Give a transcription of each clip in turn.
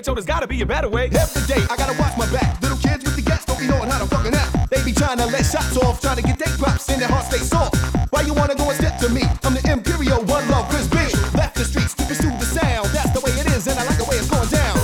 yo, there's gotta be a better way. Every day I gotta watch my back. Little kids with the gas don't be knowing how to fucking act. They be trying to let shots off, trying to get their props and their hearts stay soft. Why you wanna go and step to me? I'm the Imperial One Love Chris B. Left the streets to pursue the sound. That's the way it is, and I like the way it's going down.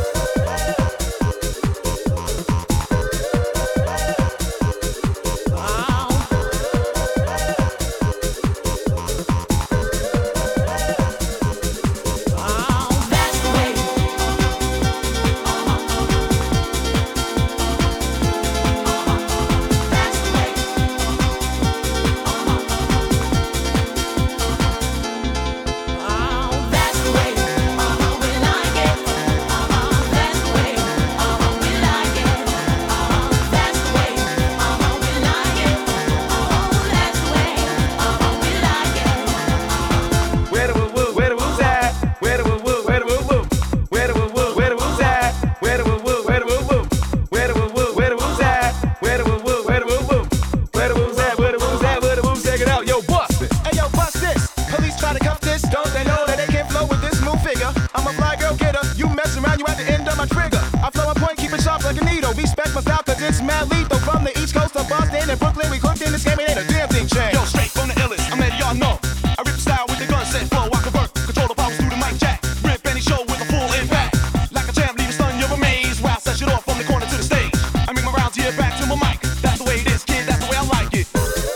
Respect my style, cause it's mad lethal. From the East Coast to Boston and Brooklyn, we cooked in this game, it ain't a damn thing changed. Yo, straight from the illest, I'm letting y'all know. I rip style with the gun set flow, I convert, control the powers through the mic jack. Rip any show with a full impact. Like a champ, leave a stun, you're amazed. Wow, set shit off from the corner to the stage. I make my rounds here, back to my mic. That's the way it is, kid, that's the way I like it.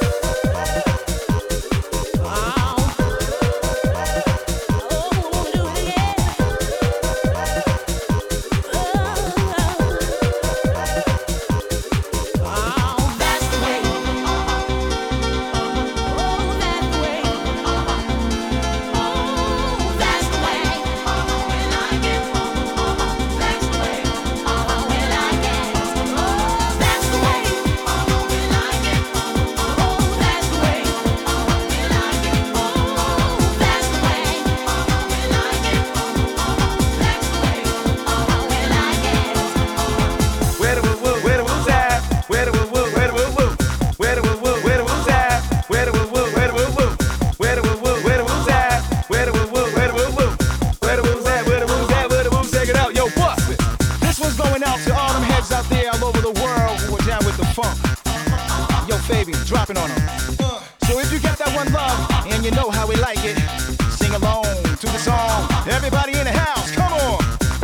Yo, Fabian, dropping on them. So if you got that one love and you know how we like it, sing along to the song. Everybody in the house, come on.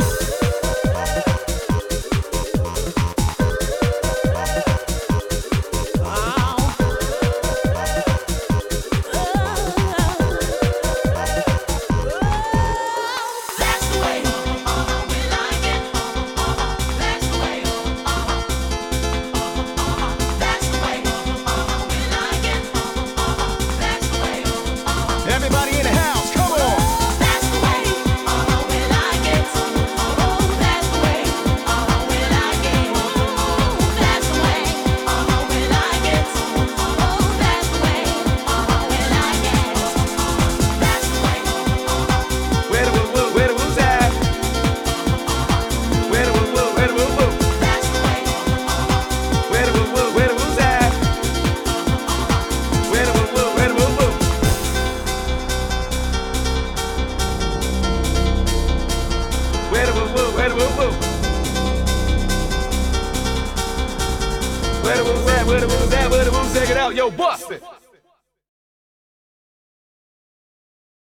Everybody in the house, come on. That's the way, we like it. Oh, that's the way, we like it. Oh, that's the way, we like it. Oh, that's the way, we like it. That's the way. Where the woo's at? Where the woo? That's the way. Where the woo's at? Where the woo? Where the woo? Where the woo? Where the woo? Where the woo's at? Where the woo's at? Where the woo's at? Check it out, yo, bust it.